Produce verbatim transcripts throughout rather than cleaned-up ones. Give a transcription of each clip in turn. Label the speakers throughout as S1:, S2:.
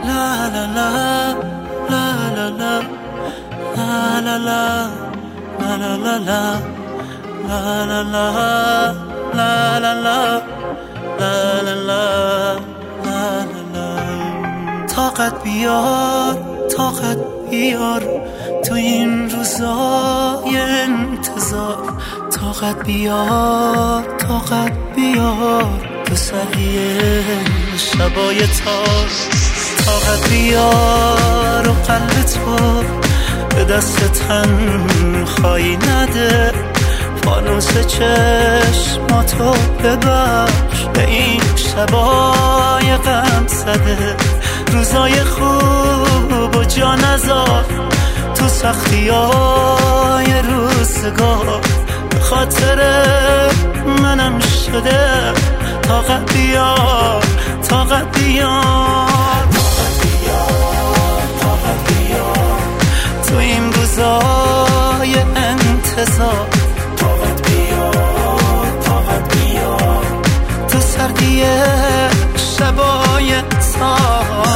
S1: La la la, la la la, la la la, la la la la, la la la, la la la, la la la, la la. طاقت بیار، طاقت بیار تو این روزای انتظار. طاقت بیار، طاقت بیار تو سریع شبای تار. طاقت بیار و قلب تو به دست تنهایی نده. فانوس چشماتو ببخش به این شبای غم زده. روزای خوب و جا نذار تو سختی های روزگار. به خاطر منم شده طاقت بیار، طاقت بیار، طاقت بیار، طاقت بیار تو این روزای انتظار. طاقت بیار، طاقت بیار تو سردی شبای تار.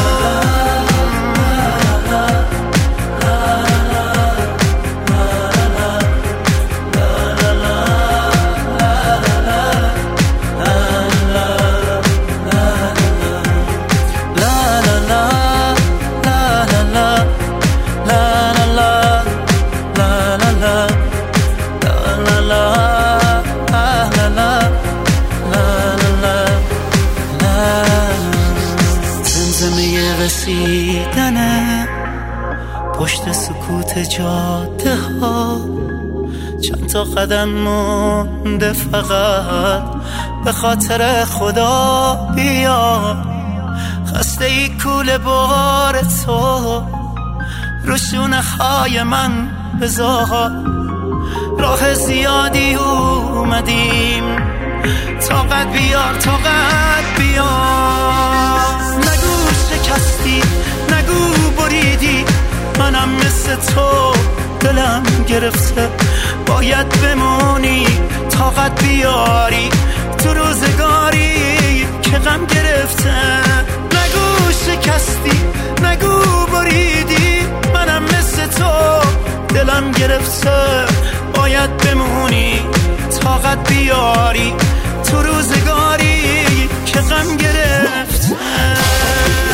S1: رسیدنه پشت سکوت جاده ها. چند تا قدم مونده فقط به خاطر خدا بیا. خسته ای کوله بار تو رو شونه های من بذار. راه زیادی اومدیم طاقت بیار، طاقت بیار. نگو شکستی، نگو بریدی، منم مثل تو دلم گرفته. باید بمونی طاقت بیاری تو روزگاری که غم گرفته. نگو شکستی، نگو بریدی، منم مثل تو دلم گرفته. باید بمونی طاقت بیاری تو روزگاری که غم گرفته.